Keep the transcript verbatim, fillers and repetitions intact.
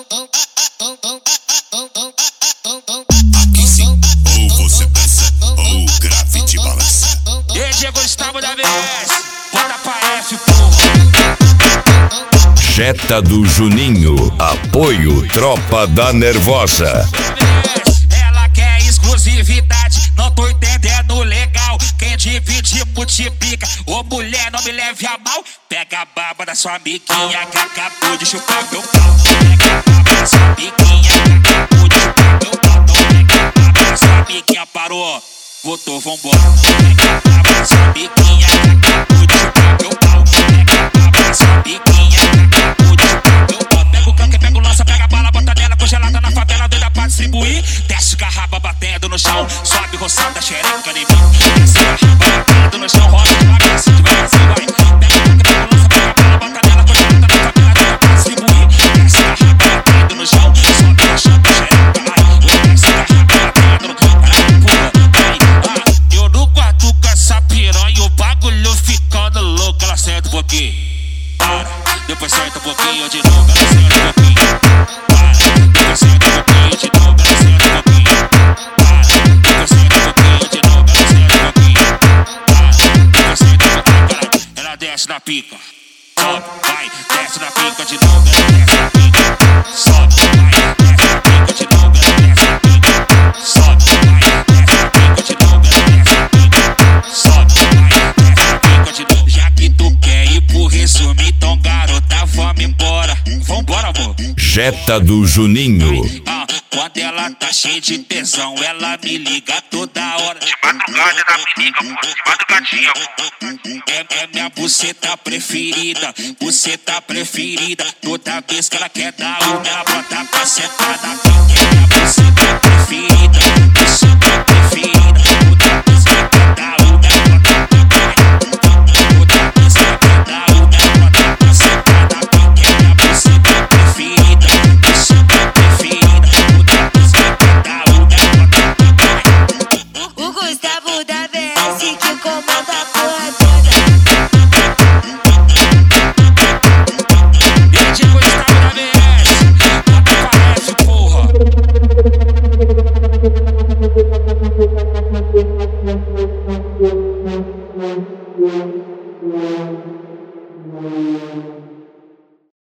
Aqui sim, ou você dança, ou o grafite balança. E aí, Diego Gustavo da B S, bora pra F, porra. Jetta do Juninho, apoio Tropa da Nervosa. Ela quer exclusividade, não tô entendendo legal. Quem divide multiplica, ô mulher não me leve a mal. Pega a baba da sua amiguinha que acabou de chupar meu pau. Pega a baba da sua amiguinha que acabou de chupar meu pau. Então pega a baba da sua amiguinha, parou, voltou, vambora. Pega a baba da sua amiguinha que acabou de chupar meu pau. Pega a baba da sua amiguinha que acabou de chupar meu pau. Pega o canque, pega o lança, pega a bala, bota nela, congelada na favela, doida pra distribuir. Desce garrafa batendo no chão, sobe roçando a xereca em mim. Desce garrafa batendo no chão, roda devagarzinho, devagarzinho, vai. Pega o canque, pega o lança, pega a bala, bota nela, congelada na favela, doida pra distribuir. Desce garrafa batendo no chão, sobe roçando a xereca, ai. Desce garrafa batendo no chão, ai, ai. Eu no quarto com essa piranha, o bagulho ficando louco. Ela senta um pouquinho, para, depois senta um pouquinho de novo, ela senta um pouquinho, para, depois senta um pouquinho de novo, ela senta um pouquinho, para, depois senta um pouquinho de novo, ela senta um pouquinho, para, depois senta um pouquinho, ela desce na pica, sobe, vai, desce na pica de novo, ela desce na pica, sobe, vai, desce na pica de novo, ela desce na pica, sobe, vai, desce na pica de novo, ela desce na pica, sobe, vai, desce na pica de novo. Já que tu quer ir pro resumo, então garota, vamos embora, vambora, amor. Jetta do Juninho. Ah, quando ela tá cheia de tesão, ela me liga toda hora. De madrugada ela me liga, pô, de madrugadinha, pô. É, é minha buceta preferida, buceta preferida. Toda vez que ela quer dar uma, ela bota pra sentar na pica. É minha buceta preferida, buceta preferida.